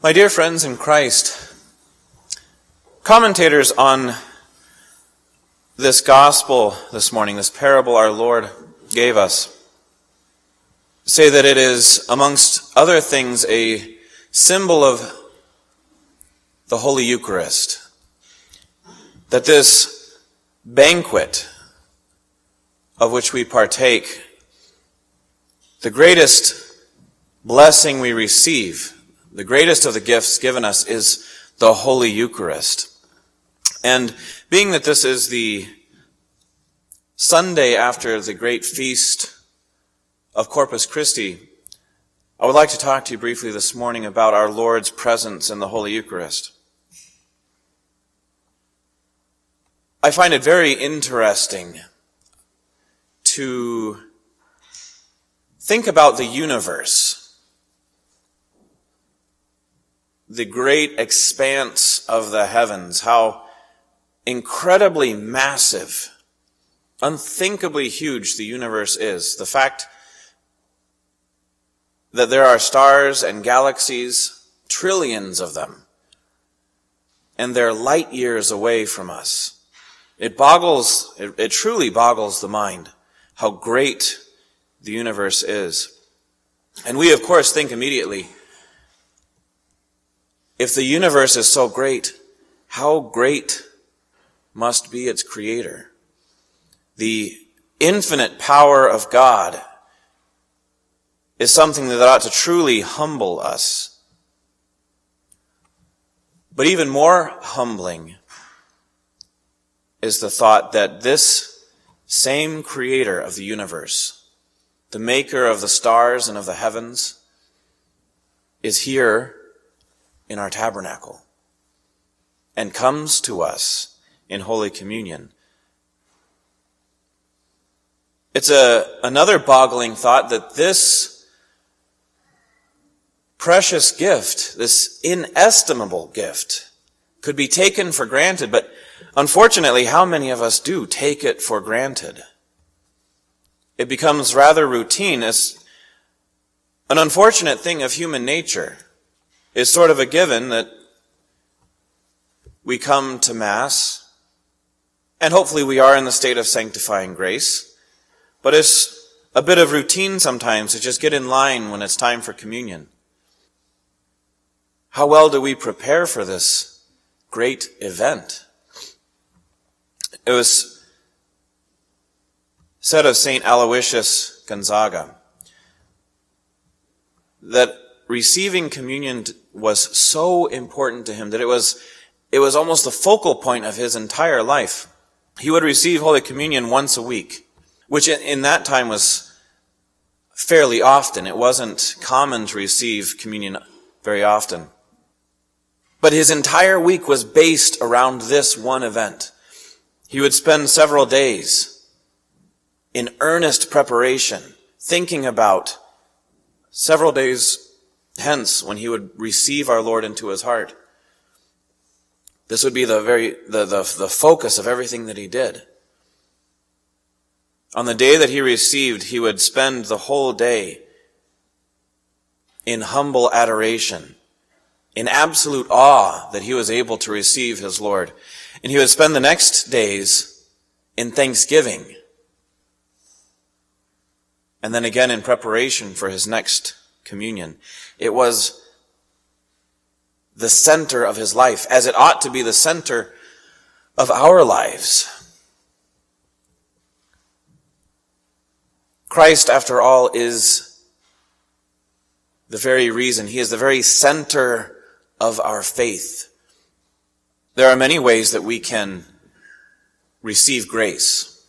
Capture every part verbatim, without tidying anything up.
My dear friends in Christ, commentators on this gospel this morning, this parable our Lord gave us, say that it is, amongst other things, a symbol of the Holy Eucharist. That this banquet of which we partake, the greatest blessing we receive, the greatest of the gifts given us, is the Holy Eucharist. And being that this is the Sunday after the great feast of Corpus Christi, I would like to talk to you briefly this morning about our Lord's presence in the Holy Eucharist. I find it very interesting to think about the universe, the great expanse of the heavens, how incredibly massive, unthinkably huge the universe is. The fact that there are stars and galaxies, trillions of them, and they're light years away from us. It boggles, it, it truly boggles the mind how great the universe is. And we, of course, think immediately, if the universe is so great, how great must be its creator? The infinite power of God is something that ought to truly humble us. But even more humbling is the thought that this same creator of the universe, the maker of the stars and of the heavens, is here in our tabernacle and comes to us in Holy Communion. It's a another boggling thought that this precious gift, this inestimable gift, could be taken for granted, but unfortunately, how many of us do take it for granted? It becomes rather routine. It's an unfortunate thing of human nature. It's sort of a given that we come to Mass, and hopefully we are in the state of sanctifying grace, but it's a bit of routine sometimes to just get in line when it's time for communion. How well do we prepare for this great event? It was said of Saint Aloysius Gonzaga that receiving communion was so important to him that it was it was almost the focal point of his entire life. He would receive Holy Communion once a week, which in that time was fairly often. It wasn't common to receive communion very often. But his entire week was based around this one event. He would spend several days in earnest preparation, thinking about several days hence when he would receive our Lord into his heart. This would be the very the, the, the focus of everything that he did. On the day that he received, he would spend the whole day in humble adoration, in absolute awe that he was able to receive his Lord. And he would spend the next days in thanksgiving, and then again in preparation for his next communion. It was the center of his life, as it ought to be the center of our lives. Christ, after all, is the very reason. He is the very center of our faith. There are many ways that we can receive grace.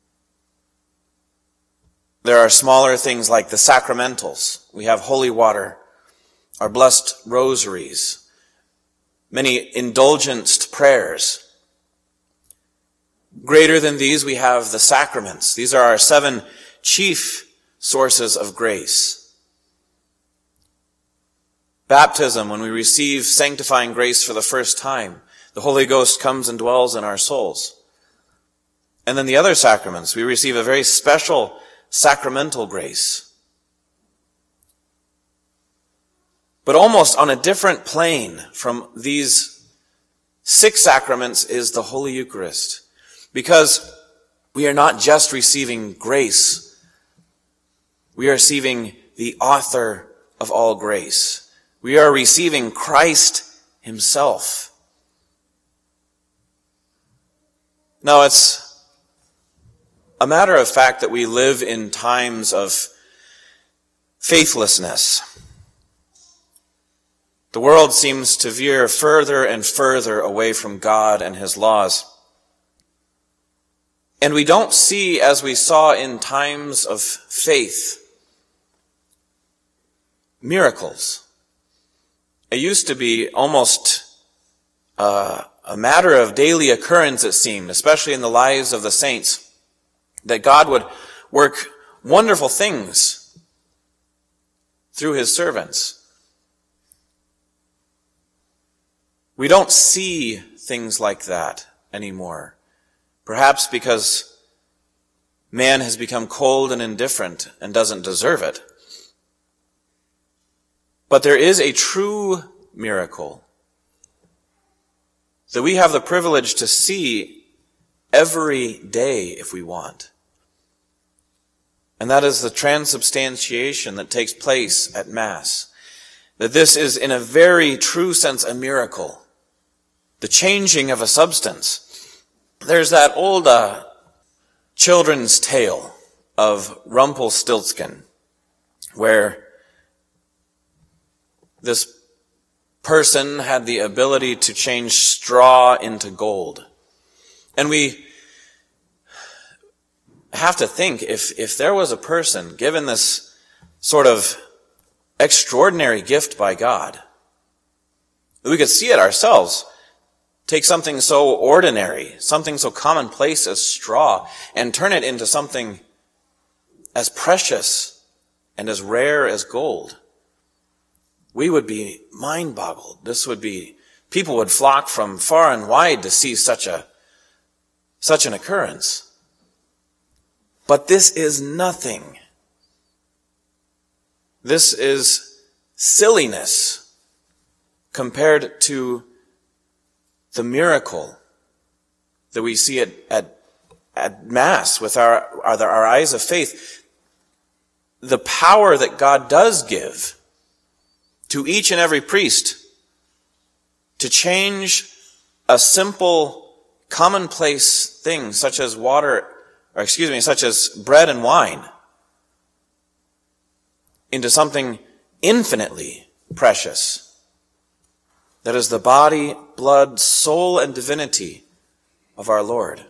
There are smaller things like the sacramentals. We have holy water, our blessed rosaries, many indulgenced prayers. Greater than these, we have the sacraments. These are our seven chief sources of grace. Baptism, when we receive sanctifying grace for the first time, the Holy Ghost comes and dwells in our souls. And then the other sacraments, we receive a very special sacramental grace. But almost on a different plane from these six sacraments is the Holy Eucharist. Because we are not just receiving grace, we are receiving the author of all grace. We are receiving Christ himself. Now, it's a matter of fact that we live in times of faithlessness. The world seems to veer further and further away from God and his laws. And we don't see, as we saw in times of faith, miracles. It used to be almost uh, a matter of daily occurrence, it seemed, especially in the lives of the saints, that God would work wonderful things through his servants. We don't see things like that anymore. Perhaps because man has become cold and indifferent and doesn't deserve it. But there is a true miracle that we have the privilege to see every day if we want. And that is the transubstantiation that takes place at Mass. That this is in a very true sense a miracle. The changing of a substance. There's that old uh, children's tale of Rumpelstiltskin, where this person had the ability to change straw into gold. And we have to think, if, if there was a person given this sort of extraordinary gift by God, we could see it ourselves. Take something so ordinary, something so commonplace as straw, and turn it into something as precious and as rare as gold. We would be mind-boggled. This would be, people would flock from far and wide to see such a, such an occurrence. But this is nothing. This is silliness compared to the miracle that we see at, at, at Mass with our, our, our eyes of faith. The power that God does give to each and every priest to change a simple, commonplace thing such as water, or excuse me, such as bread and wine into something infinitely precious. That is the body, blood, soul, and divinity of our Lord.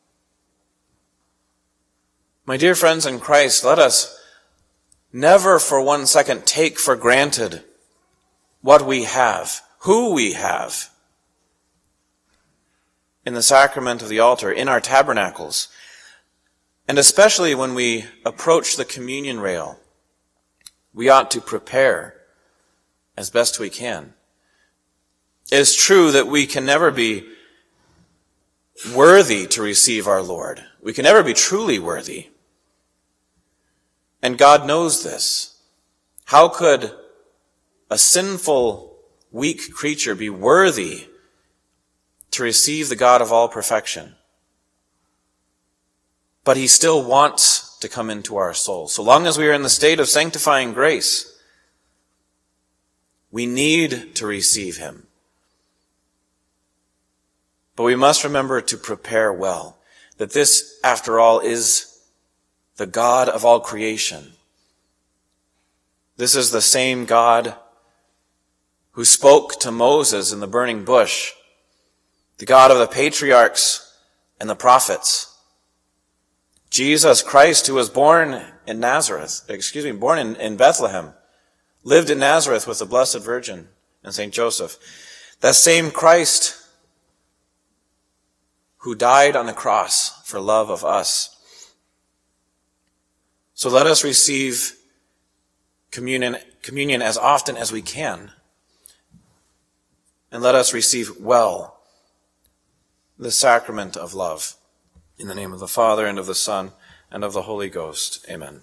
My dear friends in Christ, let us never for one second take for granted what we have, who we have in the sacrament of the altar, in our tabernacles, and especially when we approach the communion rail, we ought to prepare as best we can. It is true that we can never be worthy to receive our Lord. We can never be truly worthy. And God knows this. How could a sinful, weak creature be worthy to receive the God of all perfection? But he still wants to come into our soul. So long as we are in the state of sanctifying grace, we need to receive him. But we must remember to prepare well, that this, after all, is the God of all creation. This is the same God who spoke to Moses in the burning bush, the God of the patriarchs and the prophets. Jesus Christ, who was born in Nazareth, excuse me, born in, in Bethlehem, lived in Nazareth with the Blessed Virgin and Saint Joseph. That same Christ who died on the cross for love of us. So let us receive communion, communion as often as we can. And let us receive well the sacrament of love. In the name of the Father, and of the Son, and of the Holy Ghost. Amen.